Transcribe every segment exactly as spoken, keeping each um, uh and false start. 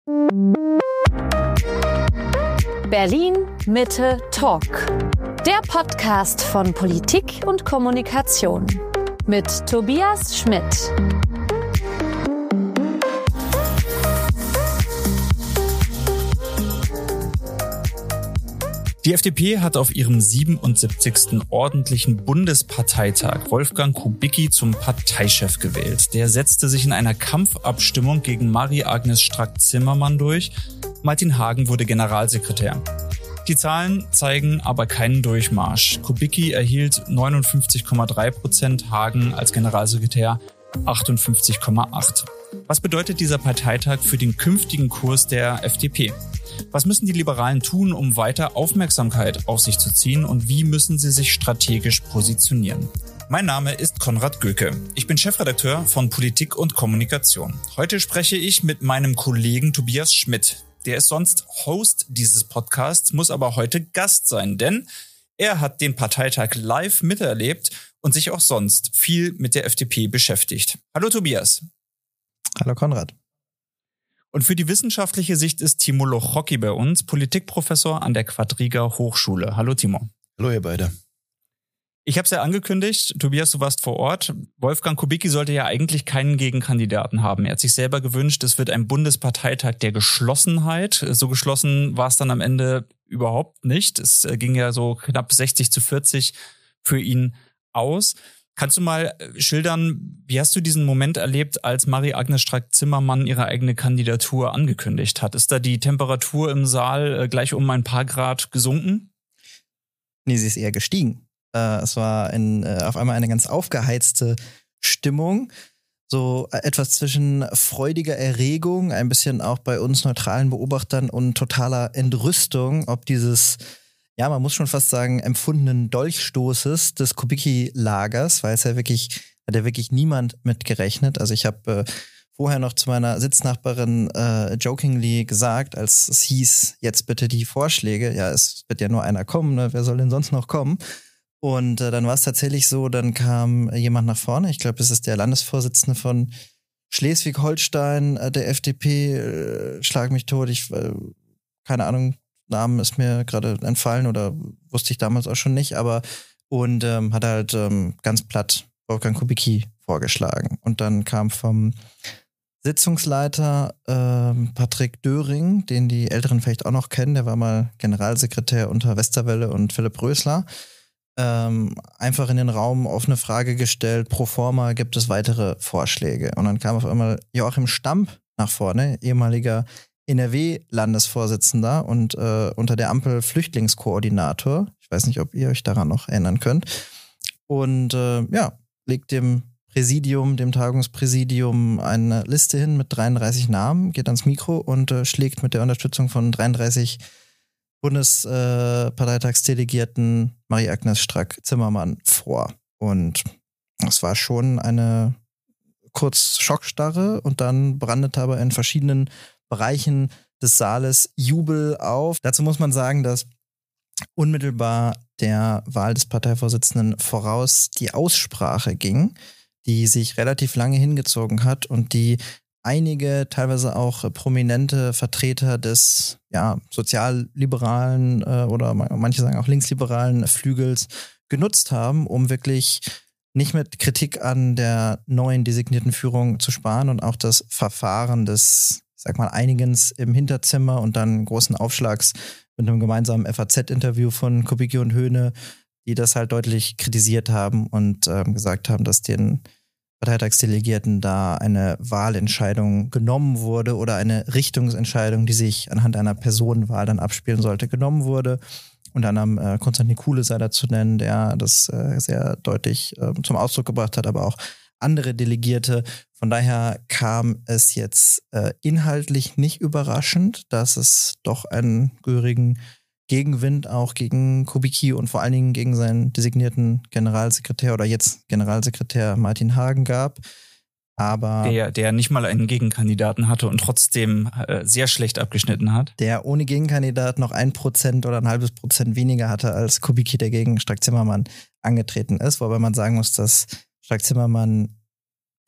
Berlin Mitte Talk. Der Podcast von Politik und Kommunikation mit Tobias Schmidt. Die F D P hat auf ihrem siebenundsiebzigsten ordentlichen Bundesparteitag Wolfgang Kubicki zum Parteichef gewählt. Der setzte sich in einer Kampfabstimmung gegen Marie-Agnes Strack-Zimmermann durch. Martin Hagen wurde Generalsekretär. Die Zahlen zeigen aber keinen Durchmarsch. Kubicki erhielt neunundfünfzig Komma drei Prozent, Hagen als Generalsekretär achtundfünfzig Komma acht. Was bedeutet dieser Parteitag für den künftigen Kurs der F D P? Was müssen die Liberalen tun, um weiter Aufmerksamkeit auf sich zu ziehen, und wie müssen sie sich strategisch positionieren? Mein Name ist Konrad Göke. Ich bin Chefredakteur von Politik und Kommunikation. Heute spreche ich mit meinem Kollegen Tobias Schmidt. Der ist sonst Host dieses Podcasts, muss aber heute Gast sein, denn er hat den Parteitag live miterlebt und sich auch sonst viel mit der F D P beschäftigt. Hallo Tobias. Hallo Konrad. Und für die wissenschaftliche Sicht ist Timo Lochocki bei uns, Politikprofessor an der Quadriga Hochschule. Hallo Timo. Hallo ihr beide. Ich habe es ja angekündigt, Tobias, du warst vor Ort. Wolfgang Kubicki sollte ja eigentlich keinen Gegenkandidaten haben. Er hat sich selber gewünscht, es wird ein Bundesparteitag der Geschlossenheit. So geschlossen war es dann am Ende überhaupt nicht. Es ging ja so knapp sechzig zu vierzig für ihn aus. Kannst du mal schildern, wie hast du diesen Moment erlebt, als Marie-Agnes Strack-Zimmermann ihre eigene Kandidatur angekündigt hat? Ist da die Temperatur im Saal gleich um ein paar Grad gesunken? Nee, sie ist eher gestiegen. Äh, es war ein, äh, auf einmal eine ganz aufgeheizte Stimmung. So etwas zwischen freudiger Erregung, ein bisschen auch bei uns neutralen Beobachtern, und totaler Entrüstung, ob dieses, ja, man muss schon fast sagen, empfundenen Dolchstoßes des Kubicki-Lagers, weil es ja wirklich, hat ja wirklich niemand mit gerechnet. Also ich habe äh, vorher noch zu meiner Sitznachbarin äh, jokingly gesagt, als es hieß, jetzt bitte die Vorschläge, ja, es wird ja nur einer kommen, ne? Wer soll denn sonst noch kommen? Und äh, dann war es tatsächlich so, dann kam jemand nach vorne, ich glaube, es ist der Landesvorsitzende von Schleswig-Holstein, äh, der F D P, äh, schlag mich tot, ich, äh, keine Ahnung, Namen ist mir gerade entfallen oder wusste ich damals auch schon nicht, aber und ähm, hat halt ähm, ganz platt Wolfgang Kubicki vorgeschlagen. Und dann kam vom Sitzungsleiter ähm, Patrick Döring, den die Älteren vielleicht auch noch kennen, der war mal Generalsekretär unter Westerwelle und Philipp Rösler, ähm, einfach in den Raum offene Frage gestellt, pro forma gibt es weitere Vorschläge. Und dann kam auf einmal Joachim Stamp nach vorne, ehemaliger N R W-Landesvorsitzender und äh, unter der Ampel Flüchtlingskoordinator. Ich weiß nicht, ob ihr euch daran noch erinnern könnt. Und äh, ja, legt dem Präsidium, dem Tagungspräsidium eine Liste hin mit dreiunddreißig Namen, geht ans Mikro und äh, schlägt mit der Unterstützung von dreiunddreißig Bundesparteitagsdelegierten äh, Marie-Agnes Strack-Zimmermann vor. Und es war schon eine kurz Schockstarre, und dann brandete aber in verschiedenen Bereichen des Saales Jubel auf. Dazu muss man sagen, dass unmittelbar der Wahl des Parteivorsitzenden voraus die Aussprache ging, die sich relativ lange hingezogen hat und die einige, teilweise auch prominente Vertreter des ja, sozialliberalen äh, oder manche sagen auch linksliberalen Flügels genutzt haben, um wirklich nicht mit Kritik an der neuen designierten Führung zu sparen und auch das Verfahren des, ich sag mal, Einigens im Hinterzimmer und dann großen Aufschlags mit einem gemeinsamen F A Z-Interview von Kubicki und Höhne, die das halt deutlich kritisiert haben und ähm, gesagt haben, dass den Parteitagsdelegierten da eine Wahlentscheidung genommen wurde oder eine Richtungsentscheidung, die sich anhand einer Personenwahl dann abspielen sollte, genommen wurde. Und dann am äh, Konstantin Kuhle sei da zu nennen, der das äh, sehr deutlich äh, zum Ausdruck gebracht hat, aber auch andere Delegierte. Von daher kam es jetzt äh, inhaltlich nicht überraschend, dass es doch einen gehörigen Gegenwind auch gegen Kubicki und vor allen Dingen gegen seinen designierten Generalsekretär oder jetzt Generalsekretär Martin Hagen gab. Aber der, der nicht mal einen Gegenkandidaten hatte und trotzdem äh, sehr schlecht abgeschnitten hat. Der ohne Gegenkandidat noch ein Prozent oder ein halbes Prozent weniger hatte als Kubicki, der gegen Strack-Zimmermann angetreten ist. Wobei man sagen muss, dass Strack-Zimmermann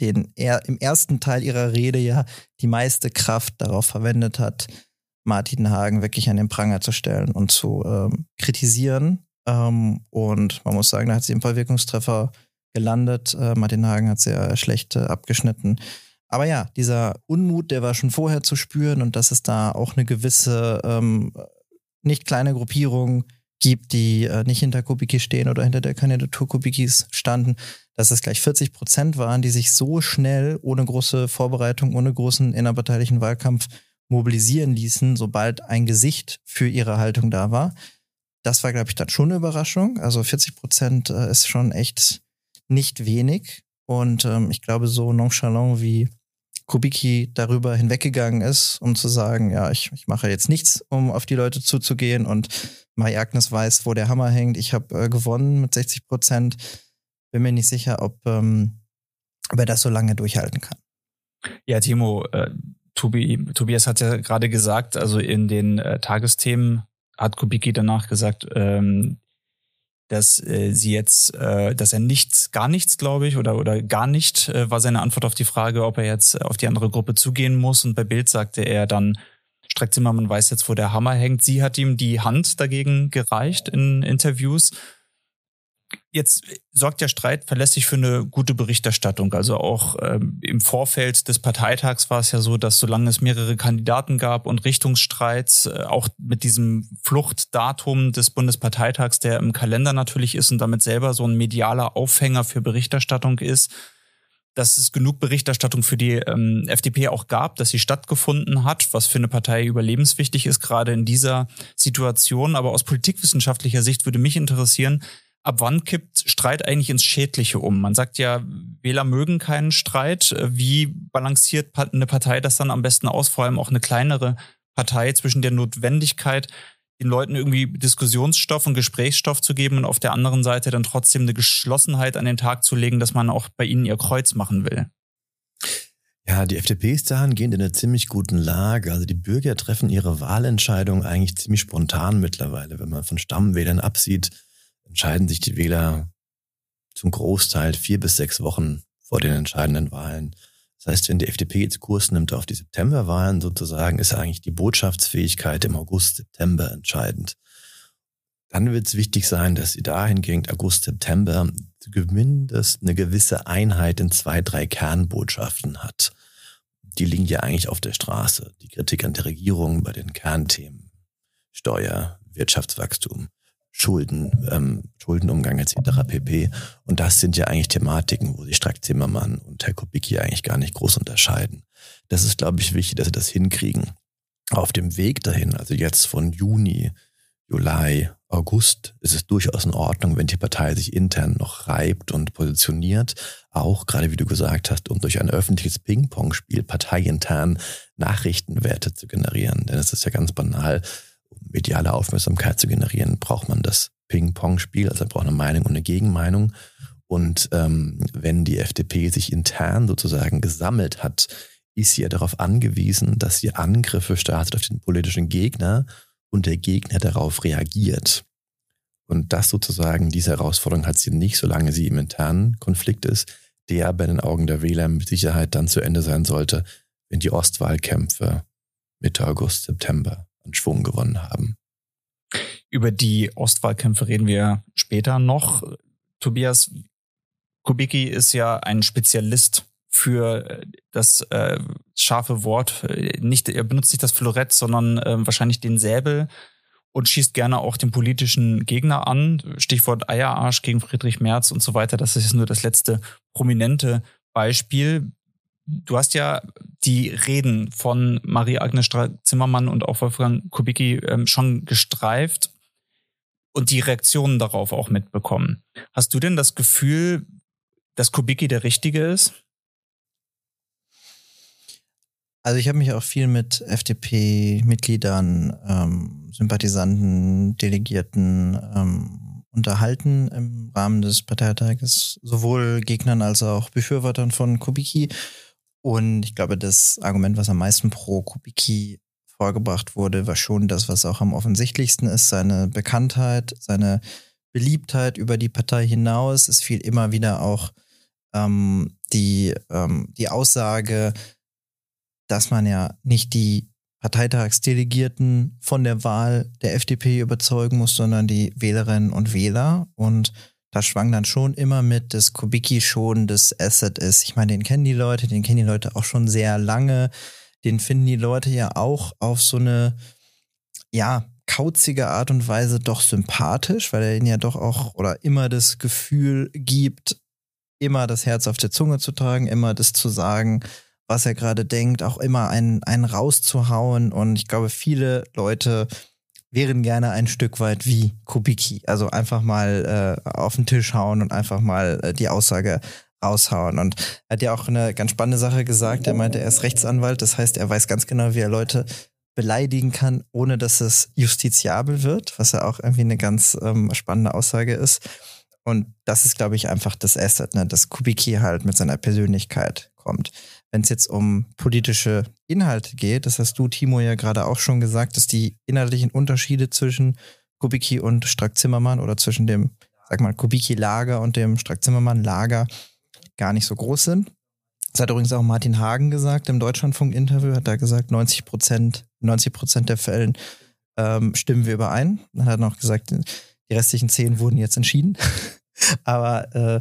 den er im ersten Teil ihrer Rede ja die meiste Kraft darauf verwendet hat, Martin Hagen wirklich an den Pranger zu stellen und zu ähm, kritisieren. Ähm, und man muss sagen, da hat sie im Vollwirkungstreffer gelandet. Äh, Martin Hagen hat sehr schlecht äh, abgeschnitten. Aber ja, dieser Unmut, der war schon vorher zu spüren und dass es da auch eine gewisse, ähm, nicht kleine Gruppierung gibt, die äh, nicht hinter Kubicki stehen oder hinter der Kandidatur Kubickis standen, dass es gleich vierzig Prozent waren, die sich so schnell, ohne große Vorbereitung, ohne großen innerparteilichen Wahlkampf mobilisieren ließen, sobald ein Gesicht für ihre Haltung da war. Das war, glaube ich, dann schon eine Überraschung. Also vierzig Prozent äh, ist schon echt nicht wenig. Und ähm, ich glaube, so nonchalant wie Kubicki darüber hinweggegangen ist, um zu sagen, ja, ich, ich mache jetzt nichts, um auf die Leute zuzugehen und Marie-Agnes weiß, wo der Hammer hängt. Ich habe äh, gewonnen mit sechzig Prozent. Bin mir nicht sicher, ob, ähm, ob er das so lange durchhalten kann. Ja, Timo, äh, Tobi, Tobias hat ja gerade gesagt, also in den äh, Tagesthemen hat Kubicki danach gesagt, ähm, dass äh, sie jetzt, äh, dass er nichts, gar nichts, glaube ich, oder oder gar nicht, äh, war seine Antwort auf die Frage, ob er jetzt auf die andere Gruppe zugehen muss. Und bei Bild sagte er dann, Strack-Zimmermann weiß jetzt, wo der Hammer hängt. Sie hat ihm die Hand dagegen gereicht in Interviews. Jetzt sorgt der Streit verlässlich für eine gute Berichterstattung. Also auch ähm, im Vorfeld des Parteitags war es ja so, dass solange es mehrere Kandidaten gab und Richtungsstreits, äh, auch mit diesem Fluchtdatum des Bundesparteitags, der im Kalender natürlich ist und damit selber so ein medialer Aufhänger für Berichterstattung ist, dass es genug Berichterstattung für die ähm, F D P auch gab, dass sie stattgefunden hat, was für eine Partei überlebenswichtig ist, gerade in dieser Situation. Aber aus politikwissenschaftlicher Sicht würde mich interessieren, ab wann kippt Streit eigentlich ins Schädliche um? Man sagt ja, Wähler mögen keinen Streit. Wie balanciert eine Partei das dann am besten aus? Vor allem auch eine kleinere Partei zwischen der Notwendigkeit, den Leuten irgendwie Diskussionsstoff und Gesprächsstoff zu geben und auf der anderen Seite dann trotzdem eine Geschlossenheit an den Tag zu legen, dass man auch bei ihnen ihr Kreuz machen will. Ja, die F D P ist dahingehend in einer ziemlich guten Lage. Also die Bürger treffen ihre Wahlentscheidung eigentlich ziemlich spontan mittlerweile. Wenn man von Stammwählern absieht, entscheiden sich die Wähler zum Großteil vier bis sechs Wochen vor den entscheidenden Wahlen. Das heißt, wenn die F D P jetzt Kurs nimmt auf die Septemberwahlen sozusagen, ist eigentlich die Botschaftsfähigkeit im August, September entscheidend. Dann wird es wichtig sein, dass sie dahingehend August, September zumindest eine gewisse Einheit in zwei, drei Kernbotschaften hat. Die liegen ja eigentlich auf der Straße. Die Kritik an der Regierung bei den Kernthemen. Steuer, Wirtschaftswachstum, Schulden, ähm, Schuldenumgang et cetera pp. Und das sind ja eigentlich Thematiken, wo sich Strack-Zimmermann und Herr Kubicki eigentlich gar nicht groß unterscheiden. Das ist, glaube ich, wichtig, dass sie das hinkriegen. Auf dem Weg dahin, also jetzt von Juni, Juli, August, ist es durchaus in Ordnung, wenn die Partei sich intern noch reibt und positioniert. Auch, gerade wie du gesagt hast, um durch ein öffentliches Ping-Pong-Spiel parteiintern Nachrichtenwerte zu generieren. Denn es ist ja ganz banal, mediale Aufmerksamkeit zu generieren, braucht man das Ping-Pong-Spiel, also man braucht eine Meinung und eine Gegenmeinung. Und ähm, wenn die F D P sich intern sozusagen gesammelt hat, ist sie ja darauf angewiesen, dass sie Angriffe startet auf den politischen Gegner und der Gegner darauf reagiert. Und das sozusagen, diese Herausforderung hat sie nicht, solange sie im internen Konflikt ist, der bei den Augen der Wähler mit Sicherheit dann zu Ende sein sollte, wenn die Ostwahlkämpfe Mitte August, September an Schwung gewonnen haben. Über die Ostwahlkämpfe reden wir später noch. Tobias, Kubicki ist ja ein Spezialist für das äh, scharfe Wort. Nicht, er benutzt nicht das Florett, sondern äh, wahrscheinlich den Säbel und schießt gerne auch den politischen Gegner an. Stichwort Eierarsch gegen Friedrich Merz und so weiter. Das ist nur das letzte prominente Beispiel. Du hast ja die Reden von Marie-Agnes Strack-Zimmermann und auch Wolfgang Kubicki ähm, schon gestreift und die Reaktionen darauf auch mitbekommen. Hast du denn das Gefühl, dass Kubicki der Richtige ist? Also ich habe mich auch viel mit F D P-Mitgliedern, ähm, Sympathisanten, Delegierten ähm, unterhalten im Rahmen des Parteitages, sowohl Gegnern als auch Befürwortern von Kubicki. Und ich glaube, das Argument, was am meisten pro Kubicki vorgebracht wurde, war schon das, was auch am offensichtlichsten ist, seine Bekanntheit, seine Beliebtheit über die Partei hinaus. Es fiel immer wieder auch ähm, die, ähm, die Aussage, dass man ja nicht die Parteitagsdelegierten von der Wahl der F D P überzeugen muss, sondern die Wählerinnen und Wähler. Und da schwang dann schon immer mit, dass Kubicki schon das Asset ist. Ich meine, den kennen die Leute, den kennen die Leute auch schon sehr lange. Den finden die Leute ja auch auf so eine, ja, kauzige Art und Weise doch sympathisch, weil er ihnen ja doch auch oder immer das Gefühl gibt, immer das Herz auf der Zunge zu tragen, immer das zu sagen, was er gerade denkt, auch immer einen, einen rauszuhauen. Und ich glaube, viele Leute wären gerne ein Stück weit wie Kubicki. Also einfach mal äh, auf den Tisch hauen und einfach mal äh, die Aussage raushauen. Und er hat ja auch eine ganz spannende Sache gesagt. Er meinte, er ist Rechtsanwalt. Das heißt, er weiß ganz genau, wie er Leute beleidigen kann, ohne dass es justiziabel wird, was ja auch irgendwie eine ganz ähm, spannende Aussage ist. Und das ist, glaube ich, einfach das Asset, ne, dass Kubicki halt mit seiner Persönlichkeit kommt. Wenn es jetzt um politische Inhalte geht, das hast du, Timo, ja gerade auch schon gesagt, dass die inhaltlichen Unterschiede zwischen Kubicki und Strack-Zimmermann oder zwischen dem, sag mal, Kubicki-Lager und dem Strack-Zimmermann-Lager gar nicht so groß sind. Das hat übrigens auch Martin Hagen gesagt im Deutschlandfunk-Interview, hat er gesagt, neunzig Prozent, neunzig Prozent der Fällen ähm, stimmen wir überein. Dann hat er noch gesagt, die restlichen zehn wurden jetzt entschieden. Aber äh,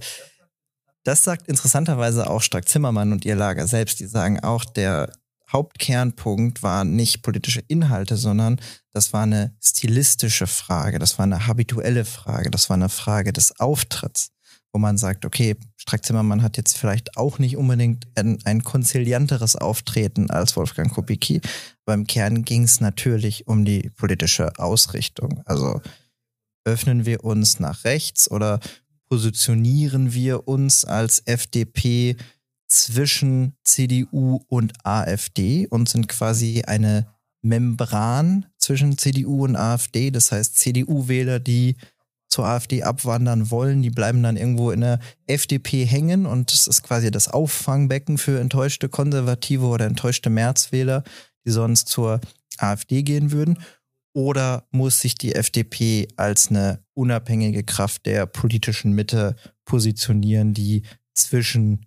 das sagt interessanterweise auch Strack-Zimmermann und ihr Lager selbst. Die sagen auch, der Hauptkernpunkt war nicht politische Inhalte, sondern das war eine stilistische Frage, das war eine habituelle Frage, das war eine Frage des Auftritts, wo man sagt, okay, Strack-Zimmermann hat jetzt vielleicht auch nicht unbedingt ein, ein konzilianteres Auftreten als Wolfgang Kubicki. Beim Kern ging es natürlich um die politische Ausrichtung. Also öffnen wir uns nach rechts oder positionieren wir uns als F D P zwischen C D U und AfD und sind quasi eine Membran zwischen C D U und AfD. Das heißt, C D U-Wähler, die zur AfD abwandern wollen, die bleiben dann irgendwo in der F D P hängen und das ist quasi das Auffangbecken für enttäuschte Konservative oder enttäuschte Märzwähler, die sonst zur AfD gehen würden. Oder muss sich die F D P als eine unabhängige Kraft der politischen Mitte positionieren, die zwischen,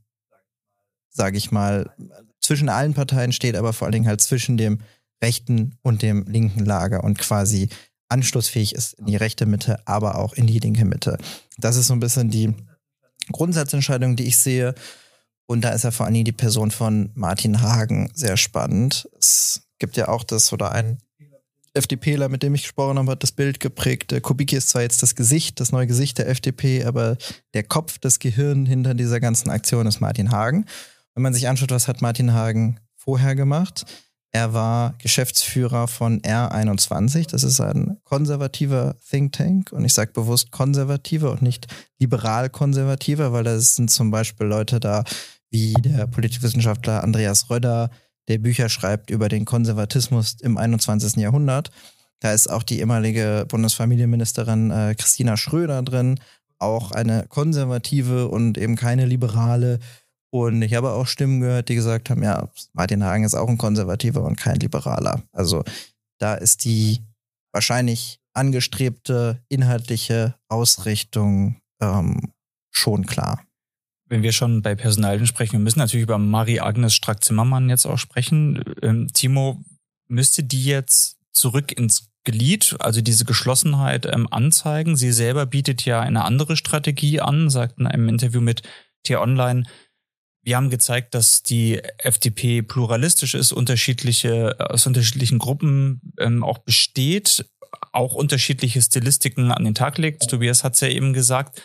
sage ich mal, zwischen allen Parteien steht, aber vor allen Dingen halt zwischen dem rechten und dem linken Lager und quasi anschlussfähig ist in die rechte Mitte, aber auch in die linke Mitte. Das ist so ein bisschen die Grundsatzentscheidung, die ich sehe. Und da ist ja vor allen Dingen die Person von Martin Hagen sehr spannend. Es gibt ja auch das oder ein FDPler, mit dem ich gesprochen habe, hat das Bild geprägt. Der Kubicki ist zwar jetzt das Gesicht, das neue Gesicht der F D P, aber der Kopf, das Gehirn hinter dieser ganzen Aktion ist Martin Hagen. Wenn man sich anschaut, was hat Martin Hagen vorher gemacht? Er war Geschäftsführer von R einundzwanzig. Das ist ein konservativer Think Tank. Und ich sage bewusst konservativer und nicht liberal-konservativer, weil da sind zum Beispiel Leute da wie der Politikwissenschaftler Andreas Röder, der Bücher schreibt über den Konservatismus im einundzwanzigsten Jahrhundert. Da ist auch die ehemalige Bundesfamilienministerin äh, Christina Schröder drin, auch eine konservative und eben keine liberale. Und ich habe auch Stimmen gehört, die gesagt haben, ja, Martin Hagen ist auch ein Konservativer und kein Liberaler. Also da ist die wahrscheinlich angestrebte inhaltliche Ausrichtung ähm, schon klar. Wenn wir schon bei Personalien sprechen, wir müssen natürlich über Marie-Agnes Strack-Zimmermann jetzt auch sprechen. Ähm, Timo, müsste die jetzt zurück ins Glied, also diese Geschlossenheit ähm, anzeigen? Sie selber bietet ja eine andere Strategie an, sagt in einem Interview mit T-Online, wir haben gezeigt, dass die F D P pluralistisch ist, unterschiedliche, aus unterschiedlichen Gruppen ähm, auch besteht, auch unterschiedliche Stilistiken an den Tag legt. Tobias hat es ja eben gesagt.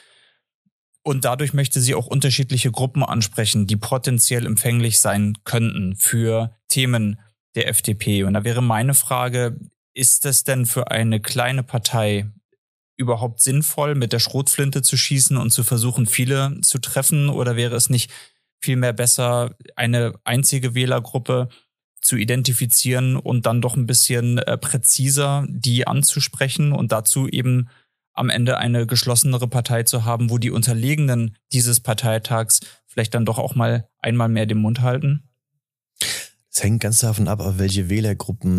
Und dadurch möchte sie auch unterschiedliche Gruppen ansprechen, die potenziell empfänglich sein könnten für Themen der F D P. Und da wäre meine Frage, ist das denn für eine kleine Partei überhaupt sinnvoll, mit der Schrotflinte zu schießen und zu versuchen, viele zu treffen? Oder wäre es nicht vielmehr besser, eine einzige Wählergruppe zu identifizieren und dann doch ein bisschen äh, präziser die anzusprechen und dazu eben am Ende eine geschlossenere Partei zu haben, wo die Unterlegenen dieses Parteitags vielleicht dann doch auch mal einmal mehr den Mund halten? Es hängt ganz davon ab, auf welche Wählergruppen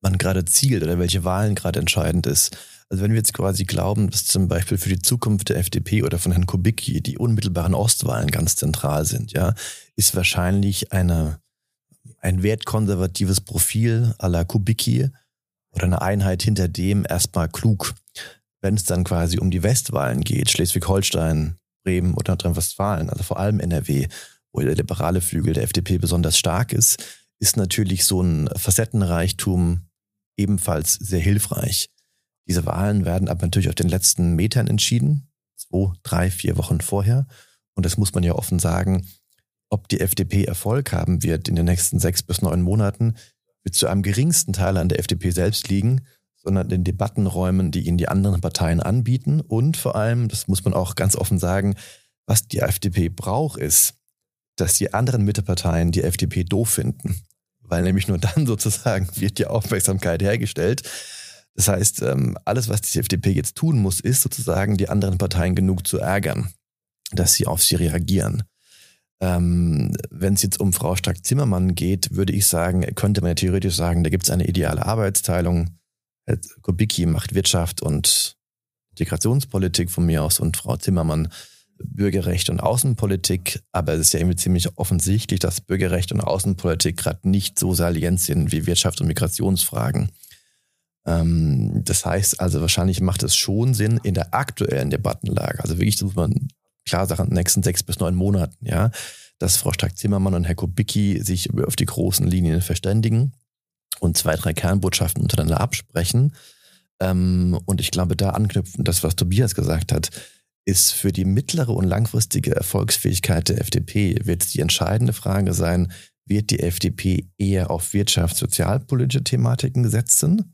man gerade zielt oder welche Wahlen gerade entscheidend ist. Also wenn wir jetzt quasi glauben, dass zum Beispiel für die Zukunft der F D P oder von Herrn Kubicki die unmittelbaren Ostwahlen ganz zentral sind, ja, ist wahrscheinlich eine, ein wertkonservatives Profil à la Kubicki oder eine Einheit hinter dem erstmal klug. Wenn es dann quasi um die Westwahlen geht, Schleswig-Holstein, Bremen oder Nordrhein-Westfalen, also vor allem N R W, wo der liberale Flügel der F D P besonders stark ist, ist natürlich so ein Facettenreichtum ebenfalls sehr hilfreich. Diese Wahlen werden aber natürlich auf den letzten Metern entschieden, zwei, drei, vier Wochen vorher. Und das muss man ja offen sagen, ob die F D P Erfolg haben wird in den nächsten sechs bis neun Monaten, wird zu einem geringsten Teil an der F D P selbst liegen, sondern den Debattenräumen, die ihnen die anderen Parteien anbieten. Und vor allem, das muss man auch ganz offen sagen, was die F D P braucht, ist, dass die anderen Mitteparteien die F D P doof finden. Weil nämlich nur dann sozusagen wird die Aufmerksamkeit hergestellt. Das heißt, alles, was die F D P jetzt tun muss, ist sozusagen die anderen Parteien genug zu ärgern, dass sie auf sie reagieren. Ähm, wenn es jetzt um Frau Strack-Zimmermann geht, würde ich sagen, könnte man ja theoretisch sagen, da gibt es eine ideale Arbeitsteilung. Herr Kubicki macht Wirtschaft und Integrationspolitik von mir aus und Frau Zimmermann Bürgerrecht und Außenpolitik. Aber es ist ja irgendwie ziemlich offensichtlich, dass Bürgerrecht und Außenpolitik gerade nicht so salient sind wie Wirtschaft und Migrationsfragen. Das heißt also, wahrscheinlich macht es schon Sinn in der aktuellen Debattenlage, also wirklich, das muss man klar sagen, in den nächsten sechs bis neun Monaten, ja, dass Frau Strack-Zimmermann und Herr Kubicki sich auf die großen Linien verständigen und zwei, drei Kernbotschaften untereinander absprechen. Und ich glaube, da anknüpfen, das, was Tobias gesagt hat, ist für die mittlere und langfristige Erfolgsfähigkeit der F D P wird die entscheidende Frage sein, wird die F D P eher auf wirtschafts-, sozialpolitische Thematiken setzen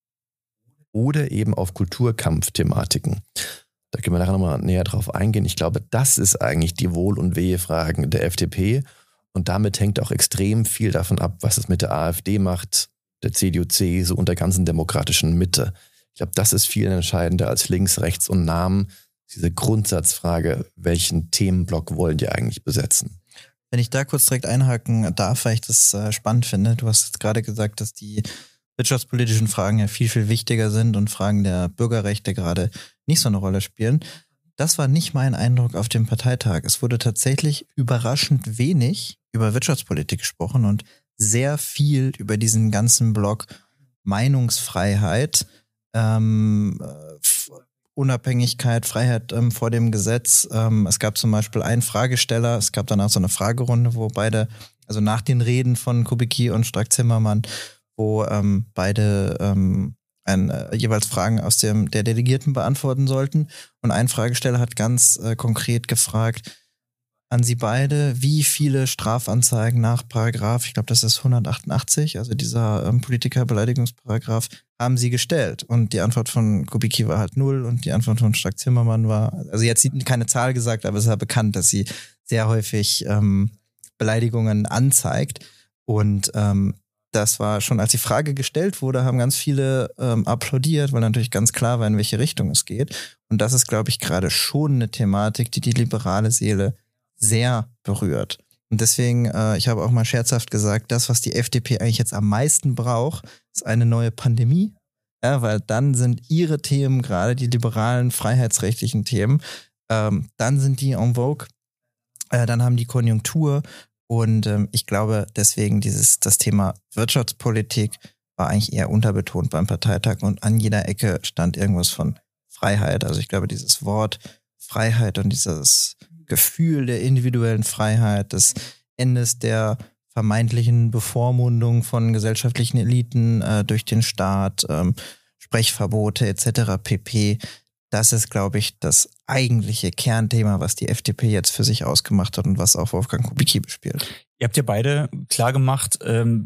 oder eben auf Kulturkampfthematiken. Da können wir nachher nochmal näher drauf eingehen. Ich glaube, das ist eigentlich die Wohl- und Wehe-Fragen der F D P. Und damit hängt auch extrem viel davon ab, was es mit der AfD macht, der C D U, C S U und der ganzen demokratischen Mitte. Ich glaube, das ist viel entscheidender als links, rechts und Namen. Diese Grundsatzfrage, welchen Themenblock wollen die eigentlich besetzen? Wenn ich da kurz direkt einhaken darf, weil ich das äh, spannend finde. Du hast jetzt gerade gesagt, dass die wirtschaftspolitischen Fragen ja viel, viel wichtiger sind und Fragen der Bürgerrechte gerade nicht so eine Rolle spielen. Das war nicht mein Eindruck auf dem Parteitag. Es wurde tatsächlich überraschend wenig über Wirtschaftspolitik gesprochen und sehr viel über diesen ganzen Block Meinungsfreiheit, ähm, Unabhängigkeit, Freiheit ähm, vor dem Gesetz. Ähm, es gab zum Beispiel einen Fragesteller, es gab danach so eine Fragerunde, wo beide, also nach den Reden von Kubicki und Strack-Zimmermann, wo ähm, beide ähm, ein, äh, jeweils Fragen aus dem der Delegierten beantworten sollten. Und ein Fragesteller hat ganz äh, konkret gefragt an sie beide, wie viele Strafanzeigen nach Paragraph, ich glaube, das ist hundertachtundachtzig, also dieser ähm, Politikerbeleidigungsparagraph, haben sie gestellt. Und die Antwort von Kubicki war halt null und die Antwort von Strack-Zimmermann war, also jetzt keine Zahl gesagt, aber es ist ja bekannt, dass sie sehr häufig ähm, Beleidigungen anzeigt. Und ähm, das war schon, als die Frage gestellt wurde, haben ganz viele ähm, applaudiert, weil natürlich ganz klar war, in welche Richtung es geht. Und das ist, glaube ich, gerade schon eine Thematik, die die liberale Seele sehr berührt. Und deswegen, äh, ich habe auch mal scherzhaft gesagt, das, was die F D P eigentlich jetzt am meisten braucht, ist eine neue Pandemie. Ja, weil dann sind ihre Themen, gerade die liberalen, freiheitsrechtlichen Themen, ähm, dann sind die en vogue, äh, dann haben die Konjunktur. Und ähm, ich glaube, deswegen dieses das Thema Wirtschaftspolitik war eigentlich eher unterbetont beim Parteitag und an jeder Ecke stand irgendwas von Freiheit. Also ich glaube, dieses Wort Freiheit und dieses Gefühl der individuellen Freiheit, des Endes der vermeintlichen Bevormundung von gesellschaftlichen Eliten äh, durch den Staat, ähm, Sprechverbote et cetera pp. Das ist, glaube ich, das eigentliche Kernthema, was die F D P jetzt für sich ausgemacht hat und was auch Wolfgang Kubicki bespielt. Ihr habt ja beide klar gemacht,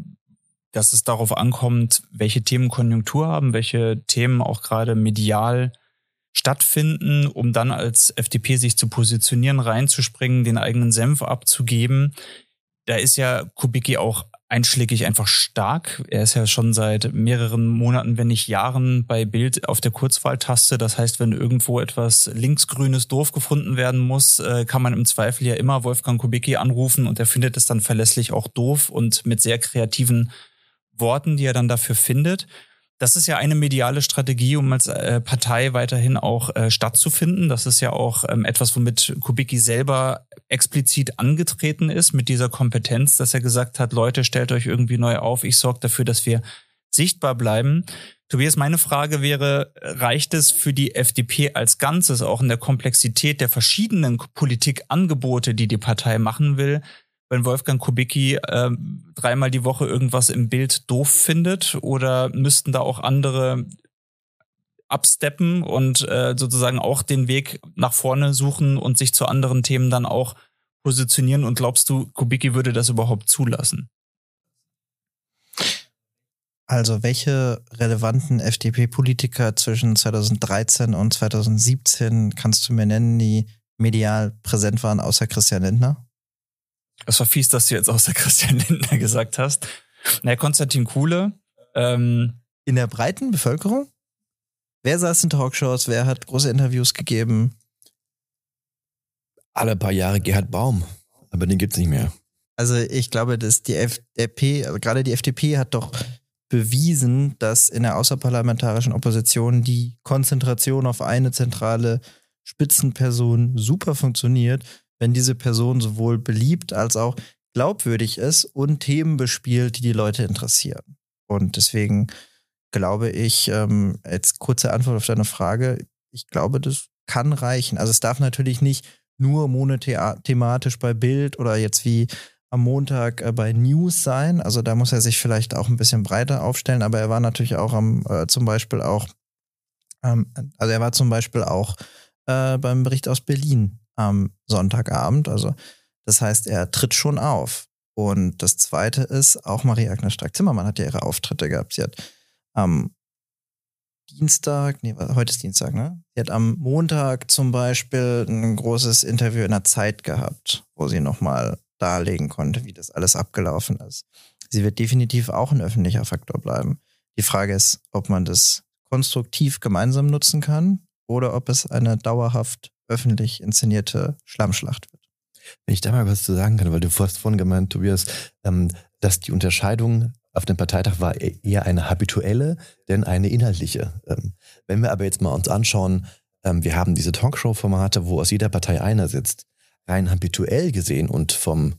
dass es darauf ankommt, welche Themen Konjunktur haben, welche Themen auch gerade medial stattfinden, um dann als F D P sich zu positionieren, reinzuspringen, den eigenen Senf abzugeben. Da ist ja Kubicki auch einschlägig einfach stark. Er ist ja schon seit mehreren Monaten, wenn nicht Jahren bei Bild auf der Kurzwahltaste. Das heißt, wenn irgendwo etwas linksgrünes doof gefunden werden muss, kann man im Zweifel ja immer Wolfgang Kubicki anrufen und er findet es dann verlässlich auch doof und mit sehr kreativen Worten, die er dann dafür findet. Das ist ja eine mediale Strategie, um als äh, Partei weiterhin auch äh, stattzufinden. Das ist ja auch ähm, etwas, womit Kubicki selber explizit angetreten ist, mit dieser Kompetenz, dass er gesagt hat, Leute, stellt euch irgendwie neu auf, ich sorge dafür, dass wir sichtbar bleiben. Tobias, meine Frage wäre, reicht es für die F D P als Ganzes, auch in der Komplexität der verschiedenen Politikangebote, die die Partei machen will, wenn Wolfgang Kubicki äh, dreimal die Woche irgendwas im Bild doof findet, oder müssten da auch andere absteppen und äh, sozusagen auch den Weg nach vorne suchen und sich zu anderen Themen dann auch positionieren? Und glaubst du, Kubicki würde das überhaupt zulassen? Also welche relevanten F D P-Politiker zwischen zweitausenddreizehn und zweitausendsiebzehn kannst du mir nennen, die medial präsent waren, außer Christian Lindner? Es war fies, dass du jetzt außer Christian Lindner gesagt hast. Na, Konstantin Kuhle. Ähm, In der breiten Bevölkerung? Wer saß in Talkshows? Wer hat große Interviews gegeben? Alle paar Jahre Gerhard Baum. Aber den gibt's nicht mehr. Also ich glaube, dass die F D P, also gerade die F D P hat doch bewiesen, dass in der außerparlamentarischen Opposition die Konzentration auf eine zentrale Spitzenperson super funktioniert, wenn diese Person sowohl beliebt als auch glaubwürdig ist und Themen bespielt, die die Leute interessieren. Und deswegen glaube ich, ähm, als kurze Antwort auf deine Frage, ich glaube, das kann reichen. Also es darf natürlich nicht nur monothematisch bei Bild oder jetzt wie am Montag äh, bei News sein. Also da muss er sich vielleicht auch ein bisschen breiter aufstellen, aber er war natürlich auch am, äh, zum Beispiel auch, ähm, also er war zum Beispiel auch äh, beim Bericht aus Berlin am Sonntagabend. Also das heißt, er tritt schon auf. Und das Zweite ist, auch Marie-Agnes Strack-Zimmermann hat ja ihre Auftritte gehabt. Sie hat am Dienstag, nee, heute ist Dienstag, ne? Sie hat am Montag zum Beispiel ein großes Interview in der Zeit gehabt, wo sie nochmal darlegen konnte, wie das alles abgelaufen ist. Sie wird definitiv auch ein öffentlicher Faktor bleiben. Die Frage ist, ob man das konstruktiv gemeinsam nutzen kann oder ob es eine dauerhaft öffentlich inszenierte Schlammschlacht wird. Wenn ich da mal was zu sagen kann, weil du hast vorhin gemeint, Tobias, ähm, dass die Unterscheidung auf dem Parteitag war eher eine habituelle, denn eine inhaltliche. Ähm, wenn wir aber jetzt mal uns anschauen, ähm, wir haben diese Talkshow-Formate, wo aus jeder Partei einer sitzt. Rein habituell gesehen und vom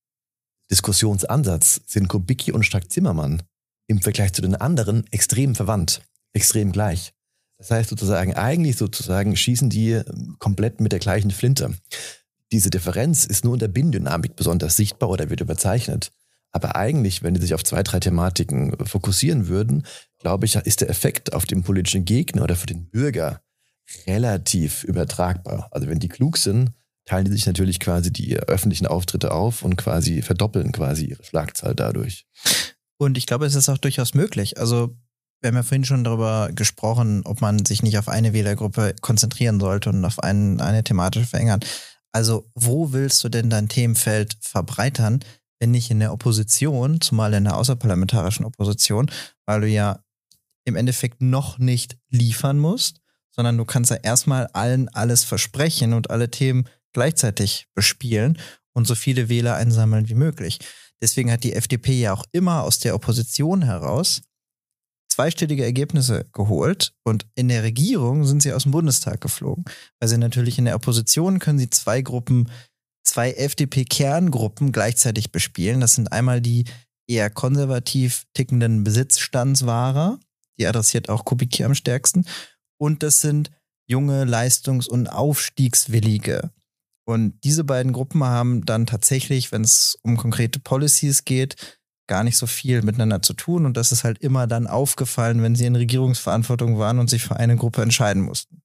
Diskussionsansatz sind Kubicki und Strack-Zimmermann im Vergleich zu den anderen extrem verwandt, extrem gleich. Das heißt sozusagen, eigentlich sozusagen schießen die komplett mit der gleichen Flinte. Diese Differenz ist nur in der Binnendynamik besonders sichtbar oder wird überzeichnet. Aber eigentlich, wenn die sich auf zwei, drei Thematiken fokussieren würden, glaube ich, ist der Effekt auf den politischen Gegner oder für den Bürger relativ übertragbar. Also wenn die klug sind, teilen die sich natürlich quasi die öffentlichen Auftritte auf und quasi verdoppeln quasi ihre Schlagzahl dadurch. Und ich glaube, es ist auch durchaus möglich. Also wir haben ja vorhin schon darüber gesprochen, ob man sich nicht auf eine Wählergruppe konzentrieren sollte und auf einen, eine thematische verengern. Also wo willst du denn dein Themenfeld verbreitern, wenn nicht in der Opposition, zumal in der außerparlamentarischen Opposition, weil du ja im Endeffekt noch nicht liefern musst, sondern du kannst ja erstmal allen alles versprechen und alle Themen gleichzeitig bespielen und so viele Wähler einsammeln wie möglich. Deswegen hat die F D P ja auch immer aus der Opposition heraus zweistellige Ergebnisse geholt und in der Regierung sind sie aus dem Bundestag geflogen. Weil sie natürlich in der Opposition können sie zwei Gruppen, zwei F D P-Kerngruppen gleichzeitig bespielen. Das sind einmal die eher konservativ tickenden Besitzstandswahrer, die adressiert auch Kubicki am stärksten, und das sind junge Leistungs- und Aufstiegswillige. Und diese beiden Gruppen haben dann tatsächlich, wenn es um konkrete Policies geht, gar nicht so viel miteinander zu tun. Und das ist halt immer dann aufgefallen, wenn sie in Regierungsverantwortung waren und sich für eine Gruppe entscheiden mussten.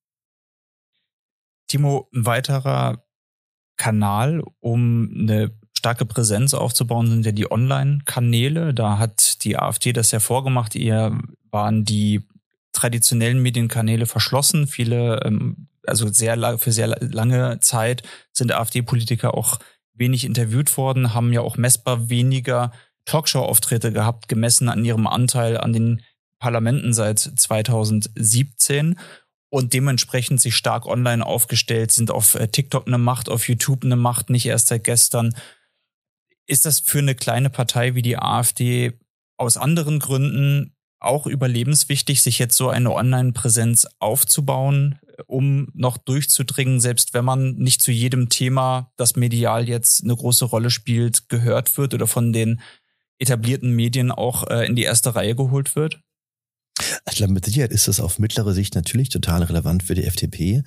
Timo, ein weiterer Kanal, um eine starke Präsenz aufzubauen, sind ja die Online-Kanäle. Da hat die AfD das ja vorgemacht. Eher waren die traditionellen Medienkanäle verschlossen. Viele, also sehr für sehr lange Zeit sind AfD-Politiker auch wenig interviewt worden, haben ja auch messbar weniger Talkshow-Auftritte gehabt, gemessen an ihrem Anteil an den Parlamenten seit zweitausendsiebzehn und dementsprechend sich stark online aufgestellt, sind auf TikTok eine Macht, auf YouTube eine Macht, nicht erst seit gestern. Ist das für eine kleine Partei wie die AfD aus anderen Gründen auch überlebenswichtig, sich jetzt so eine Online-Präsenz aufzubauen, um noch durchzudringen, selbst wenn man nicht zu jedem Thema, das medial jetzt eine große Rolle spielt, gehört wird oder von den etablierten Medien auch äh, in die erste Reihe geholt wird? Ich glaube, mit Sicherheit ist das auf mittlere Sicht natürlich total relevant für die F D P,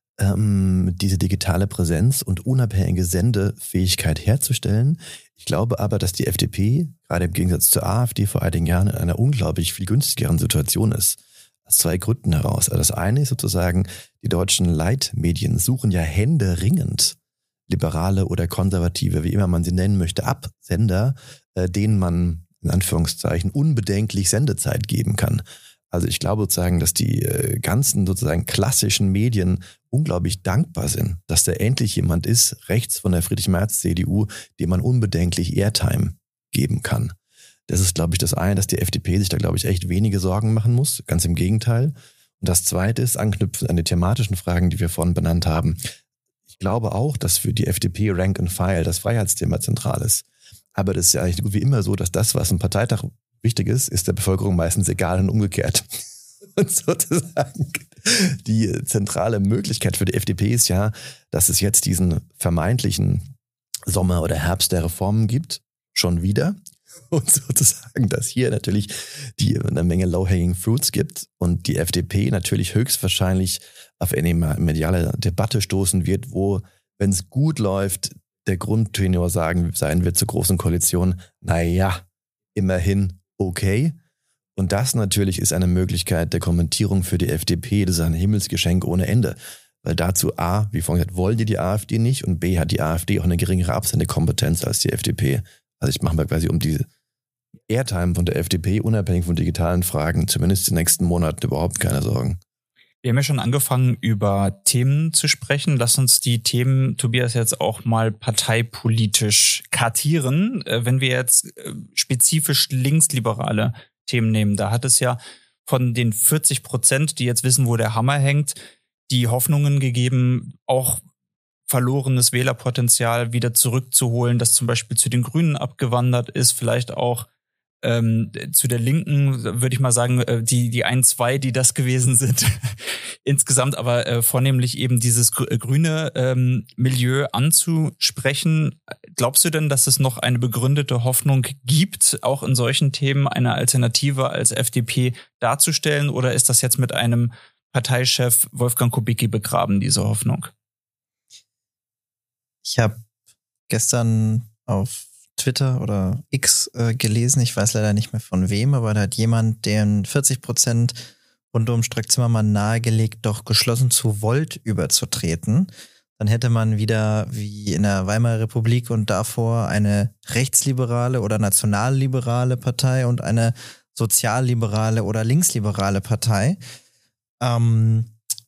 ähm, diese digitale Präsenz und unabhängige Sendefähigkeit herzustellen. Ich glaube aber, dass die F D P, gerade im Gegensatz zur AfD vor einigen Jahren, in einer unglaublich viel günstigeren Situation ist. Aus zwei Gründen heraus. Also das eine ist sozusagen, die deutschen Leitmedien suchen ja händeringend liberale oder konservative, wie immer man sie nennen möchte, Absender, äh, denen man in Anführungszeichen unbedenklich Sendezeit geben kann. Also ich glaube sozusagen, dass die äh, ganzen sozusagen klassischen Medien unglaublich dankbar sind, dass da endlich jemand ist, rechts von der Friedrich-Merz-C D U, dem man unbedenklich Airtime geben kann. Das ist, glaube ich, das eine, dass die F D P sich da, glaube ich, echt wenige Sorgen machen muss. Ganz im Gegenteil. Und das zweite ist, anknüpfend an die thematischen Fragen, die wir vorhin benannt haben. Ich glaube auch, dass für die F D P Rank and File das Freiheitsthema zentral ist. Aber das ist ja eigentlich wie immer so, dass das, was im Parteitag wichtig ist, ist der Bevölkerung meistens egal und umgekehrt. Und sozusagen die zentrale Möglichkeit für die F D P ist ja, dass es jetzt diesen vermeintlichen Sommer oder Herbst der Reformen gibt. Schon wieder. Und sozusagen, dass hier natürlich die eine Menge Low-Hanging Fruits gibt und die F D P natürlich höchstwahrscheinlich auf eine mediale Debatte stoßen wird, wo, wenn es gut läuft, der Grundtenor sagen, sein wird zur Großen Koalition, naja, immerhin okay. Und das natürlich ist eine Möglichkeit der Kommentierung für die F D P, das ist ein Himmelsgeschenk ohne Ende. Weil dazu A, wie vorhin gesagt, wollen die die AfD nicht und B, hat die AfD auch eine geringere Absendekompetenz als die F D P. Also ich mache mir quasi um diese Airtime von der F D P, unabhängig von digitalen Fragen, zumindest in den nächsten Monaten überhaupt keine Sorgen. Wir haben ja schon angefangen, über Themen zu sprechen. Lass uns die Themen, Tobias, jetzt auch mal parteipolitisch kartieren. Wenn wir jetzt spezifisch linksliberale Themen nehmen, da hat es ja von den vierzig Prozent, die jetzt wissen, wo der Hammer hängt, die Hoffnungen gegeben, auch verlorenes Wählerpotenzial wieder zurückzuholen, das zum Beispiel zu den Grünen abgewandert ist, vielleicht auch ähm, zu der Linken, würde ich mal sagen, die die ein, zwei, die das gewesen sind, insgesamt aber äh, vornehmlich eben dieses gr- grüne ähm, Milieu anzusprechen. Glaubst du denn, dass es noch eine begründete Hoffnung gibt, auch in solchen Themen eine Alternative als F D P darzustellen, oder ist das jetzt mit einem Parteichef Wolfgang Kubicki begraben, diese Hoffnung? Ich habe gestern auf Twitter oder X äh, gelesen, ich weiß leider nicht mehr von wem, aber da hat jemand den vierzig Prozent rund um Strack-Zimmermann nahegelegt, doch geschlossen zu Volt überzutreten. Dann hätte man wieder wie in der Weimarer Republik und davor eine rechtsliberale oder nationalliberale Partei und eine sozialliberale oder linksliberale Partei. Ähm,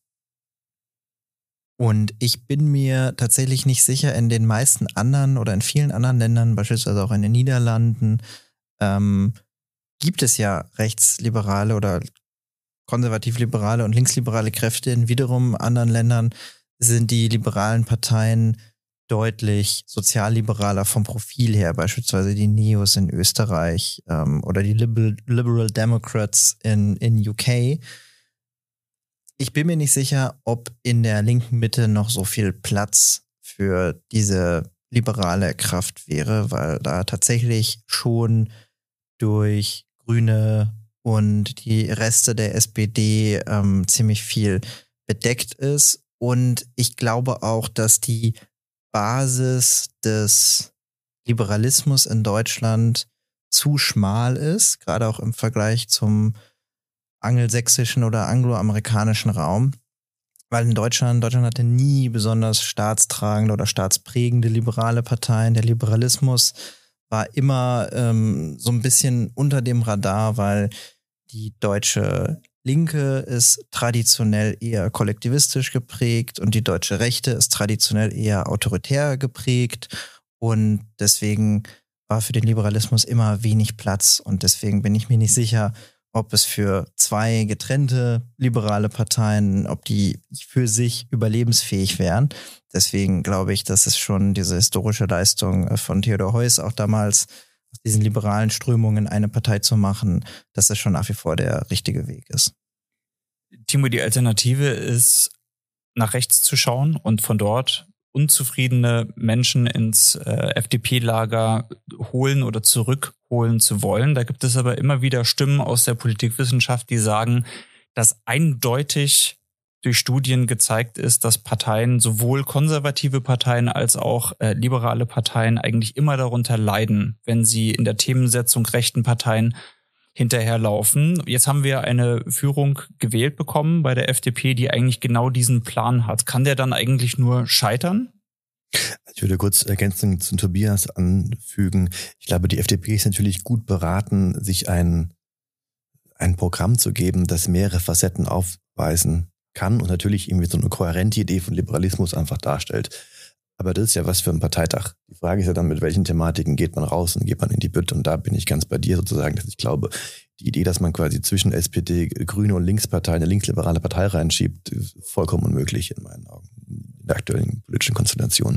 Und ich bin mir tatsächlich nicht sicher, in den meisten anderen oder in vielen anderen Ländern, beispielsweise auch in den Niederlanden, ähm, gibt es ja rechtsliberale oder konservativ-liberale und linksliberale Kräfte. In wiederum anderen Ländern sind die liberalen Parteien deutlich sozialliberaler vom Profil her, beispielsweise die Neos in Österreich ähm, oder die Liberal, Liberal Democrats in, in U K. Ich bin mir nicht sicher, ob in der linken Mitte noch so viel Platz für diese liberale Kraft wäre, weil da tatsächlich schon durch Grüne und die Reste der S P D ähm, ziemlich viel bedeckt ist. Und ich glaube auch, dass die Basis des Liberalismus in Deutschland zu schmal ist, gerade auch im Vergleich zum angelsächsischen oder angloamerikanischen Raum, weil in Deutschland, Deutschland hatte nie besonders staatstragende oder staatsprägende liberale Parteien. Der Liberalismus war immer ähm, so ein bisschen unter dem Radar, weil die deutsche Linke ist traditionell eher kollektivistisch geprägt und die deutsche Rechte ist traditionell eher autoritär geprägt und deswegen war für den Liberalismus immer wenig Platz und deswegen bin ich mir nicht sicher, ob es für zwei getrennte liberale Parteien, ob die für sich überlebensfähig wären. Deswegen glaube ich, dass es schon diese historische Leistung von Theodor Heuss auch damals aus diesen liberalen Strömungen eine Partei zu machen, dass das schon nach wie vor der richtige Weg ist. Timo, die Alternative ist, nach rechts zu schauen und von dort unzufriedene Menschen ins äh, F D P-Lager holen oder zurückholen zu wollen. Da gibt es aber immer wieder Stimmen aus der Politikwissenschaft, die sagen, dass eindeutig durch Studien gezeigt ist, dass Parteien, sowohl konservative Parteien als auch äh, liberale Parteien, eigentlich immer darunter leiden, wenn sie in der Themensetzung rechten Parteien hinterherlaufen. Jetzt haben wir eine Führung gewählt bekommen bei der F D P, die eigentlich genau diesen Plan hat. Kann der dann eigentlich nur scheitern? Ich würde kurz Ergänzung zu Tobias anfügen. Ich glaube, die F D P ist natürlich gut beraten, sich ein, ein Programm zu geben, das mehrere Facetten aufweisen kann und natürlich irgendwie so eine kohärente Idee von Liberalismus einfach darstellt. Aber das ist ja was für ein Parteitag. Die Frage ist ja dann, mit welchen Thematiken geht man raus und geht man in die Bütt. Und da bin ich ganz bei dir sozusagen, dass ich glaube, die Idee, dass man quasi zwischen S P D, Grüne und Linkspartei eine linksliberale Partei reinschiebt, ist vollkommen unmöglich in meinen Augen, in der aktuellen politischen Konstellation.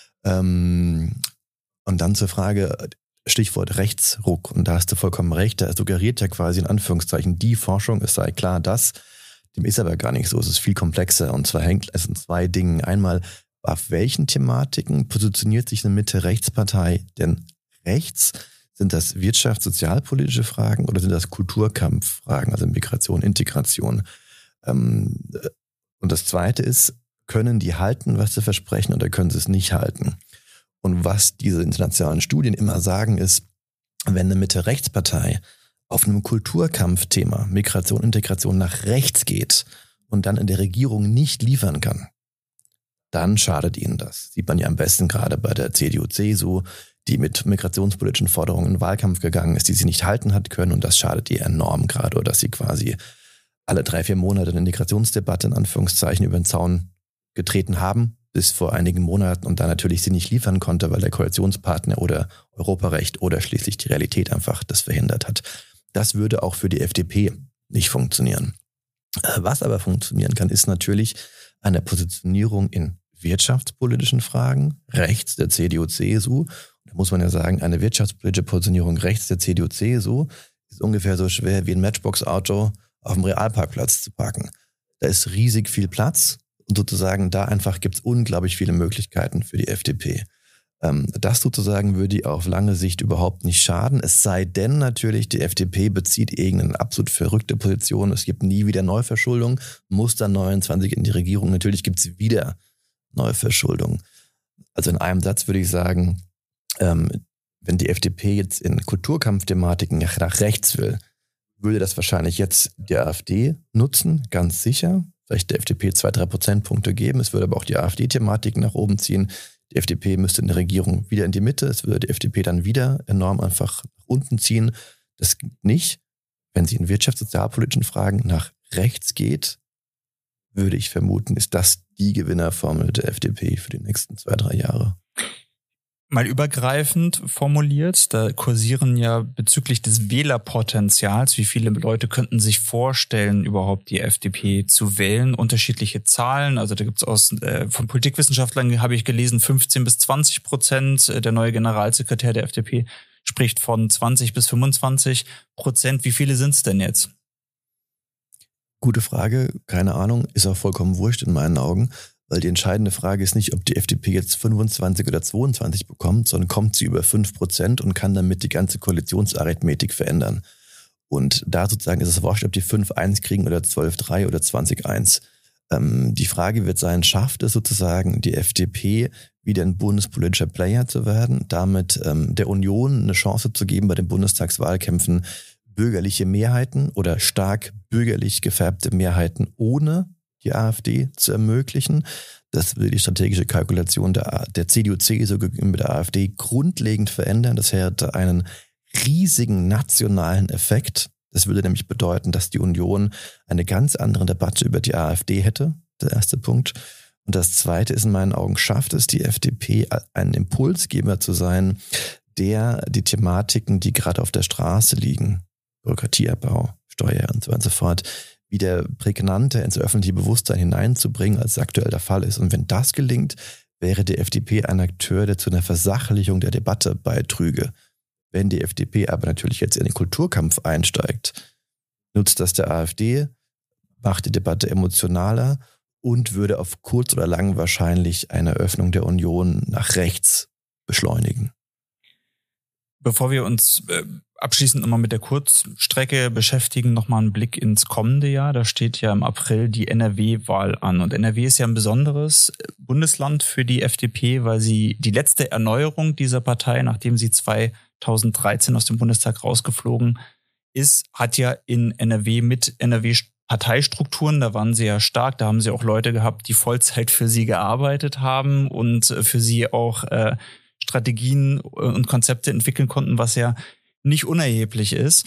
Ähm, und dann zur Frage, Stichwort Rechtsruck. Und da hast du vollkommen recht, da suggeriert ja quasi in Anführungszeichen die Forschung, es sei klar, dass, dem ist aber gar nicht so, es ist viel komplexer. Und zwar hängt es in zwei Dingen. Einmal, auf welchen Thematiken positioniert sich eine Mitte-Rechts-Partei denn rechts? Sind das wirtschafts-, sozialpolitische Fragen oder sind das Kulturkampffragen, also Migration, Integration? Und das Zweite ist, können die halten, was sie versprechen, oder können sie es nicht halten? Und was diese internationalen Studien immer sagen ist, wenn eine Mitte-Rechts-Partei auf einem Kulturkampfthema, Migration, Integration nach rechts geht und dann in der Regierung nicht liefern kann, dann schadet ihnen das. Sieht man ja am besten gerade bei der C D U C S U, die mit migrationspolitischen Forderungen in den Wahlkampf gegangen ist, die sie nicht halten hat können, und das schadet ihr enorm gerade, oder dass sie quasi alle drei, vier Monate eine Integrationsdebatte in Anführungszeichen über den Zaun getreten haben, bis vor einigen Monaten, und da natürlich sie nicht liefern konnte, weil der Koalitionspartner oder Europarecht oder schließlich die Realität einfach das verhindert hat. Das würde auch für die F D P nicht funktionieren. Was aber funktionieren kann, ist natürlich eine Positionierung in wirtschaftspolitischen Fragen rechts der C D U C S U. Da muss man ja sagen, eine wirtschaftspolitische Positionierung rechts der C D U C S U ist ungefähr so schwer wie ein Matchbox-Auto auf dem Realparkplatz zu parken. Da ist riesig viel Platz und sozusagen da einfach gibt es unglaublich viele Möglichkeiten für die F D P. Das sozusagen würde auf lange Sicht überhaupt nicht schaden, es sei denn natürlich, die F D P bezieht irgendeine absolut verrückte Position, es gibt nie wieder Neuverschuldung, muss dann neunundzwanzig in die Regierung, natürlich gibt es wieder Neuverschuldung. Also in einem Satz würde ich sagen, ähm, wenn die F D P jetzt in Kulturkampfthematiken nach, nach rechts will, würde das wahrscheinlich jetzt die AfD nutzen, ganz sicher, vielleicht der F D P zwei, drei Prozentpunkte geben, es würde aber auch die AfD-Thematiken nach oben ziehen. Die F D P müsste in der Regierung wieder in die Mitte. Es würde die F D P dann wieder enorm einfach nach unten ziehen. Das geht nicht. Wenn sie in wirtschafts-, sozialpolitischen Fragen nach rechts geht, würde ich vermuten, ist das die Gewinnerformel der F D P für die nächsten zwei, drei Jahre. Mal übergreifend formuliert, da kursieren ja bezüglich des Wählerpotenzials, wie viele Leute könnten sich vorstellen, überhaupt die F D P zu wählen, unterschiedliche Zahlen. Also da gibt's aus äh, von Politikwissenschaftlern, habe ich gelesen, fünfzehn bis zwanzig Prozent. Der neue Generalsekretär der F D P spricht von zwanzig bis fünfundzwanzig Prozent. Wie viele sind's denn jetzt? Gute Frage, keine Ahnung, ist auch vollkommen wurscht in meinen Augen. Weil die entscheidende Frage ist nicht, ob die F D P jetzt fünfundzwanzig oder zweiundzwanzig bekommt, sondern kommt sie über fünf Prozent und kann damit die ganze Koalitionsarithmetik verändern. Und da sozusagen ist es wurscht, ob die fünf eins kriegen oder zwölf drei oder zwanzig eins. Ähm, die Frage wird sein, schafft es sozusagen die F D P wieder ein bundespolitischer Player zu werden, damit ähm, der Union eine Chance zu geben, bei den Bundestagswahlkämpfen bürgerliche Mehrheiten oder stark bürgerlich gefärbte Mehrheiten ohne die AfD zu ermöglichen. Das will die strategische Kalkulation der, der C D U C S U gegenüber der AfD grundlegend verändern. Das hätte einen riesigen nationalen Effekt. Das würde nämlich bedeuten, dass die Union eine ganz andere Debatte über die AfD hätte. Der erste Punkt. Und das zweite ist in meinen Augen, schafft es die F D P, ein Impulsgeber zu sein, der die Thematiken, die gerade auf der Straße liegen, Bürokratieabbau, Steuer und so weiter und so fort, wieder prägnanter ins öffentliche Bewusstsein hineinzubringen, als es aktuell der Fall ist. Und wenn das gelingt, wäre die F D P ein Akteur, der zu einer Versachlichung der Debatte beitrüge. Wenn die F D P aber natürlich jetzt in den Kulturkampf einsteigt, nutzt das der AfD, macht die Debatte emotionaler und würde auf kurz oder lang wahrscheinlich eine Öffnung der Union nach rechts beschleunigen. Bevor wir uns äh, abschließend nochmal mit der Kurzstrecke beschäftigen, nochmal einen Blick ins kommende Jahr. Da steht ja im April die N R W-Wahl an. Und N R W ist ja ein besonderes Bundesland für die F D P, weil sie die letzte Erneuerung dieser Partei, nachdem sie zweitausenddreizehn aus dem Bundestag rausgeflogen ist, hat ja in N R W mit N R W Parteistrukturen, da waren sie ja stark, da haben sie auch Leute gehabt, die Vollzeit für sie gearbeitet haben und für sie auch äh, Strategien und Konzepte entwickeln konnten, was ja nicht unerheblich ist.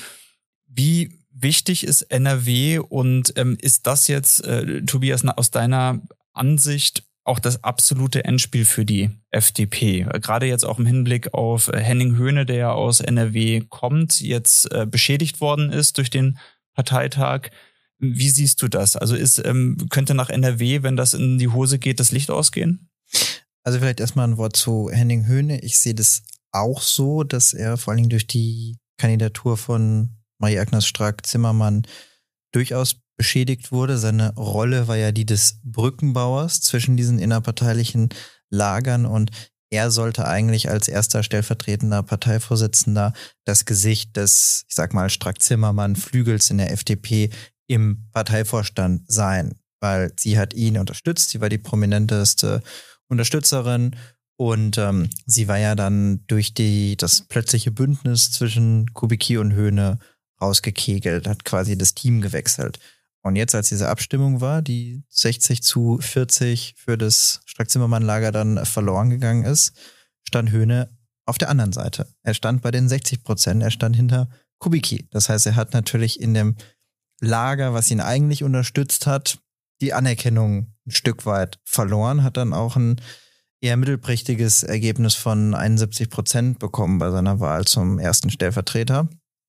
Wie wichtig ist N R W und ähm, ist das jetzt, äh, Tobias, aus deiner Ansicht auch das absolute Endspiel für die F D P? Gerade jetzt auch im Hinblick auf Henning Höhne, der ja aus N R W kommt, jetzt äh, beschädigt worden ist durch den Parteitag. Wie siehst du das? Also ist ähm, könnte nach N R W, wenn das in die Hose geht, das Licht ausgehen? Also vielleicht erstmal ein Wort zu Henning Höhne. Ich sehe das auch so, dass er vor allen Dingen durch die Kandidatur von Marie-Agnes Strack-Zimmermann durchaus beschädigt wurde. Seine Rolle war ja die des Brückenbauers zwischen diesen innerparteilichen Lagern und er sollte eigentlich als erster stellvertretender Parteivorsitzender das Gesicht des, ich sag mal, Strack-Zimmermann-Flügels in der F D P im Parteivorstand sein, weil sie hat ihn unterstützt, sie war die prominenteste Unterstützerin und ähm, sie war ja dann durch die das plötzliche Bündnis zwischen Kubicki und Höhne rausgekegelt, hat quasi das Team gewechselt. Und jetzt, als diese Abstimmung war, die sechzig zu vierzig für das Strack-Zimmermann-Lager dann verloren gegangen ist, stand Höhne auf der anderen Seite. Er stand bei den sechzig Prozent, er stand hinter Kubicki. Das heißt, er hat natürlich in dem Lager, was ihn eigentlich unterstützt hat, die Anerkennung ein Stück weit verloren, hat dann auch ein eher mittelprächtiges Ergebnis von einundsiebzig Prozent bekommen bei seiner Wahl zum ersten Stellvertreter.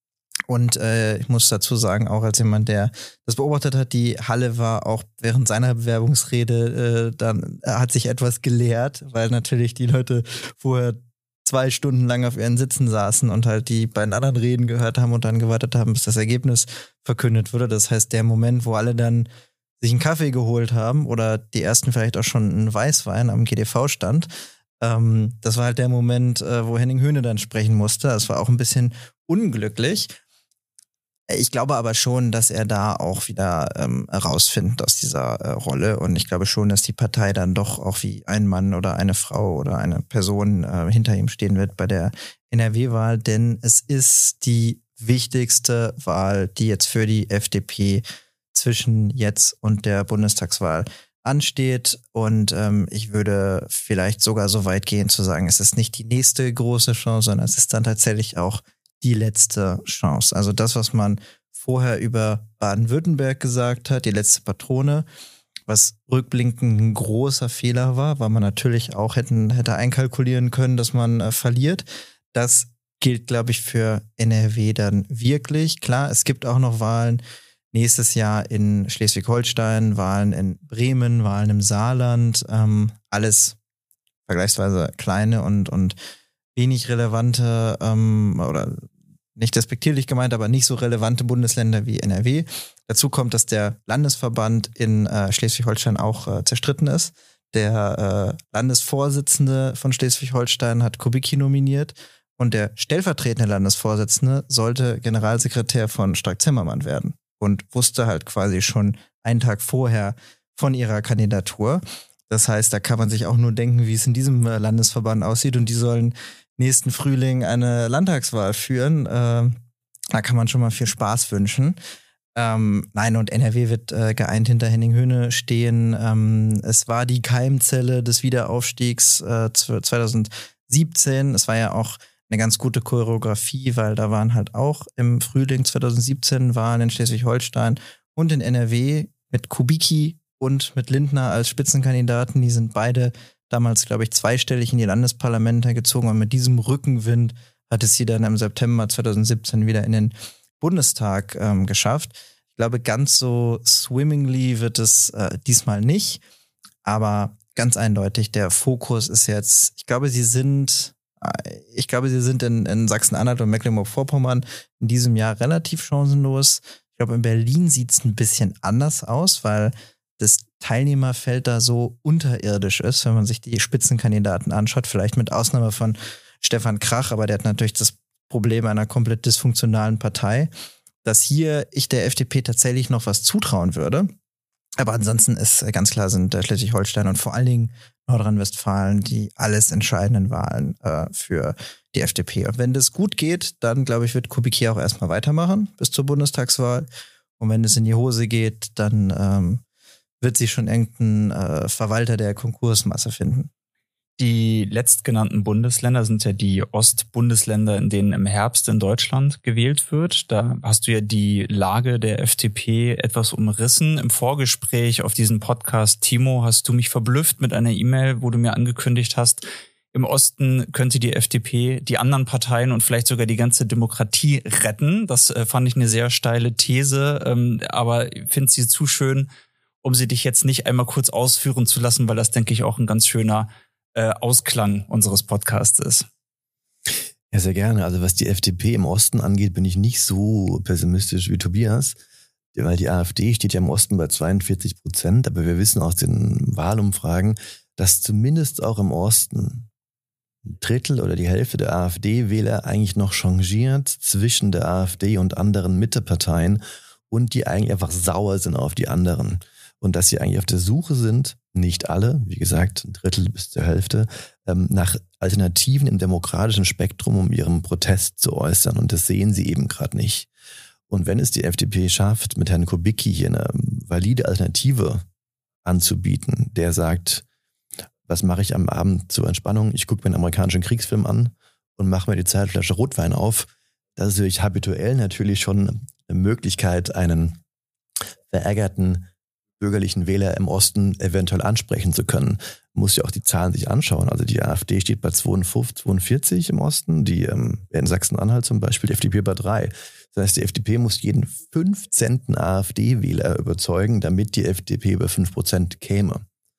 Und äh, ich muss dazu sagen, auch als jemand, der das beobachtet hat, die Halle war auch während seiner Bewerbungsrede, äh, dann er hat sich etwas geleert, weil natürlich die Leute vorher zwei Stunden lang auf ihren Sitzen saßen und halt die beiden anderen Reden gehört haben und dann gewartet haben, bis das Ergebnis verkündet wurde. Das heißt, der Moment, wo alle dann sich einen Kaffee geholt haben oder die ersten vielleicht auch schon einen Weißwein am G D V-Stand, ähm, das war halt der Moment, äh, wo Henning Höhne dann sprechen musste. Das war auch ein bisschen unglücklich. Ich glaube aber schon, dass er da auch wieder ähm, herausfindet aus dieser äh, Rolle. Und ich glaube schon, dass die Partei dann doch auch wie ein Mann oder eine Frau oder eine Person äh, hinter ihm stehen wird bei der N R W-Wahl. Denn es ist die wichtigste Wahl, die jetzt für die F D P zwischen jetzt und der Bundestagswahl ansteht. Und ähm, ich würde vielleicht sogar so weit gehen zu sagen, es ist nicht die nächste große Chance, sondern es ist dann tatsächlich auch die letzte Chance. Also das, was man vorher über Baden-Württemberg gesagt hat, die letzte Patrone, was rückblickend ein großer Fehler war, weil man natürlich auch hätten, hätte einkalkulieren können, dass man äh, verliert. Das gilt, glaube ich, für N R W dann wirklich. Klar, es gibt auch noch Wahlen nächstes Jahr in Schleswig-Holstein, Wahlen in Bremen, Wahlen im Saarland, ähm, alles vergleichsweise kleine und, und wenig relevante ähm, oder nicht despektierlich gemeint, aber nicht so relevante Bundesländer wie N R W. Dazu kommt, dass der Landesverband in äh, Schleswig-Holstein auch äh, zerstritten ist. Der äh, Landesvorsitzende von Schleswig-Holstein hat Kubicki nominiert und der stellvertretende Landesvorsitzende sollte Generalsekretär von Strack-Zimmermann werden und wusste halt quasi schon einen Tag vorher von ihrer Kandidatur. Das heißt, da kann man sich auch nur denken, wie es in diesem äh, Landesverband aussieht und die sollen nächsten Frühling eine Landtagswahl führen. Äh, da kann man schon mal viel Spaß wünschen. Ähm, nein, und N R W wird äh, geeint hinter Henning Höhne stehen. Ähm, es war die Keimzelle des Wiederaufstiegs äh, zweitausendsiebzehn. Es war ja auch eine ganz gute Choreografie, weil da waren halt auch im Frühling zweitausendsiebzehn Wahlen in Schleswig-Holstein und in N R W mit Kubicki und mit Lindner als Spitzenkandidaten. Die sind beide damals, glaube ich, zweistellig in die Landesparlamente gezogen und mit diesem Rückenwind hat es sie dann im September zweitausendsiebzehn wieder in den Bundestag ähm, geschafft. Ich glaube, ganz so swimmingly wird es äh, diesmal nicht, aber ganz eindeutig, der Fokus ist jetzt, ich glaube, sie sind ich glaube, sie sind in, in Sachsen-Anhalt und Mecklenburg-Vorpommern in diesem Jahr relativ chancenlos. Ich glaube, in Berlin sieht es ein bisschen anders aus, weil das Teilnehmerfeld da so unterirdisch ist, wenn man sich die Spitzenkandidaten anschaut, vielleicht mit Ausnahme von Stefan Krach, aber der hat natürlich das Problem einer komplett dysfunktionalen Partei, dass hier ich der F D P tatsächlich noch was zutrauen würde. Aber ansonsten ist ganz klar, sind Schleswig-Holstein und vor allen Dingen Nordrhein-Westfalen die alles entscheidenden Wahlen äh, für die F D P. Und wenn das gut geht, dann glaube ich, wird Kubicki auch erstmal weitermachen bis zur Bundestagswahl. Und wenn es in die Hose geht, dann ähm, wird sie schon irgendeinen äh, Verwalter der Konkursmasse finden. Die letztgenannten Bundesländer sind ja die Ostbundesländer, in denen im Herbst in Deutschland gewählt wird. Da hast du ja die Lage der F D P etwas umrissen. Im Vorgespräch auf diesen Podcast, Timo, hast du mich verblüfft mit einer E-Mail, wo du mir angekündigt hast, im Osten könnte die F D P die anderen Parteien und vielleicht sogar die ganze Demokratie retten. Das äh, fand ich eine sehr steile These, ähm, aber ich finde sie zu schön, um sie dich jetzt nicht einmal kurz ausführen zu lassen, weil das, denke ich, auch ein ganz schöner Äh, Ausklang unseres Podcasts ist. Ja, sehr gerne. Also was die F D P im Osten angeht, bin ich nicht so pessimistisch wie Tobias, weil die AfD steht ja im Osten bei zweiundvierzig Prozent, aber wir wissen aus den Wahlumfragen, dass zumindest auch im Osten ein Drittel oder die Hälfte der AfD-Wähler eigentlich noch changiert zwischen der AfD und anderen Mitteparteien und die eigentlich einfach sauer sind auf die anderen. Und dass sie eigentlich auf der Suche sind, nicht alle, wie gesagt, ein Drittel bis zur Hälfte, ähm, nach Alternativen im demokratischen Spektrum, um ihren Protest zu äußern. Und das sehen sie eben gerade nicht. Und wenn es die F D P schafft, mit Herrn Kubicki hier eine valide Alternative anzubieten, der sagt, was mache ich am Abend zur Entspannung? Ich gucke mir einen amerikanischen Kriegsfilm an und mache mir die Zeitflasche Rotwein auf. Das ist natürlich habituell natürlich schon eine Möglichkeit, einen verärgerten bürgerlichen Wähler im Osten eventuell ansprechen zu können. Man muss ja auch die Zahlen sich anschauen. Also die AfD steht bei zweiundfünfzig, zweiundvierzig im Osten, die ähm, in Sachsen-Anhalt zum Beispiel, die F D P bei drei. Das heißt, die F D P muss jeden fünfzehnten AfD-Wähler überzeugen, damit die F D P über fünf Prozent käme.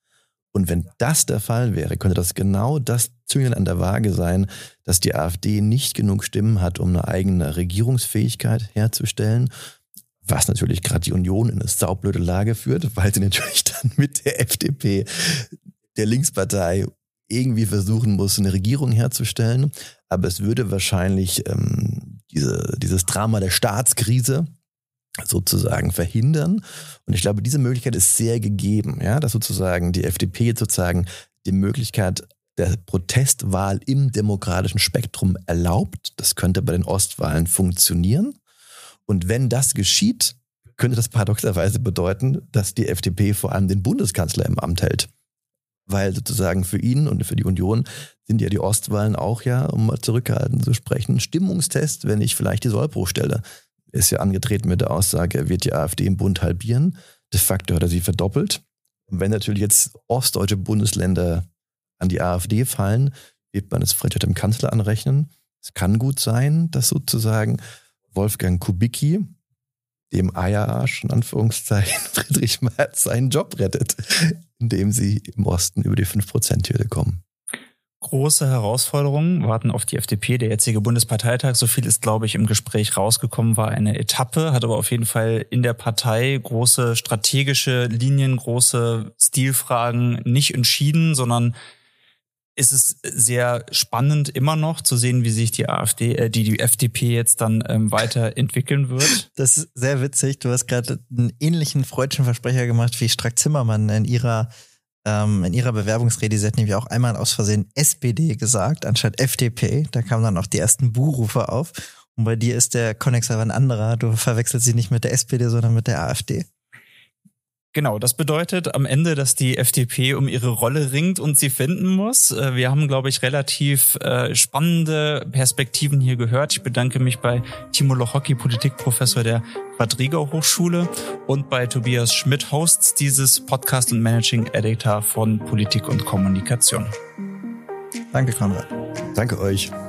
Und wenn das der Fall wäre, könnte das genau das Zünglein an der Waage sein, dass die AfD nicht genug Stimmen hat, um eine eigene Regierungsfähigkeit herzustellen. Was natürlich gerade die Union in eine saublöde Lage führt, weil sie natürlich dann mit der F D P, der Linkspartei, irgendwie versuchen muss, eine Regierung herzustellen. Aber es würde wahrscheinlich ähm, diese, dieses Drama der Staatskrise sozusagen verhindern. Und ich glaube, diese Möglichkeit ist sehr gegeben, ja, dass sozusagen die F D P sozusagen die Möglichkeit der Protestwahl im demokratischen Spektrum erlaubt. Das könnte bei den Ostwahlen funktionieren. Und wenn das geschieht, könnte das paradoxerweise bedeuten, dass die F D P vor allem den Bundeskanzler im Amt hält. Weil sozusagen für ihn und für die Union sind ja die Ostwahlen auch ja, um mal zurückgehalten zu sprechen, ein Stimmungstest, wenn ich vielleicht die Sollbruch stelle. Ist ja angetreten mit der Aussage, er wird die AfD im Bund halbieren. De facto hat er sie verdoppelt. Und wenn natürlich jetzt ostdeutsche Bundesländer an die AfD fallen, wird man es vielleicht dem Kanzler anrechnen. Es kann gut sein, dass sozusagen Wolfgang Kubicki, dem Eierarsch, in Anführungszeichen, Friedrich Merz seinen Job rettet, indem sie im Osten über die fünf Prozent Hürde kommen. Große Herausforderungen warten auf die F D P. Der jetzige Bundesparteitag, so viel ist, glaube ich, im Gespräch rausgekommen, war eine Etappe, hat aber auf jeden Fall in der Partei große strategische Linien, große Stilfragen nicht entschieden, sondern ist es sehr spannend immer noch zu sehen, wie sich die AfD, äh, die, die F D P jetzt dann ähm, weiterentwickeln wird. Das ist sehr witzig. Du hast gerade einen ähnlichen freudschen Versprecher gemacht wie Strack-Zimmermann in ihrer ähm, in ihrer Bewerbungsrede. Sie hat nämlich auch einmal aus Versehen S P D gesagt, anstatt F D P. Da kamen dann auch die ersten Buhrufe auf. Und bei dir ist der Konnex aber ein anderer. Du verwechselst sie nicht mit der S P D, sondern mit der AfD. Genau, das bedeutet am Ende, dass die F D P um ihre Rolle ringt und sie finden muss. Wir haben, glaube ich, relativ äh, spannende Perspektiven hier gehört. Ich bedanke mich bei Timo Lochocki, Politikprofessor der Quadriga Hochschule, und bei Tobias Schmidt, Hosts dieses Podcast und Managing Editor von Politik und Kommunikation. Danke, Konrad. Danke euch.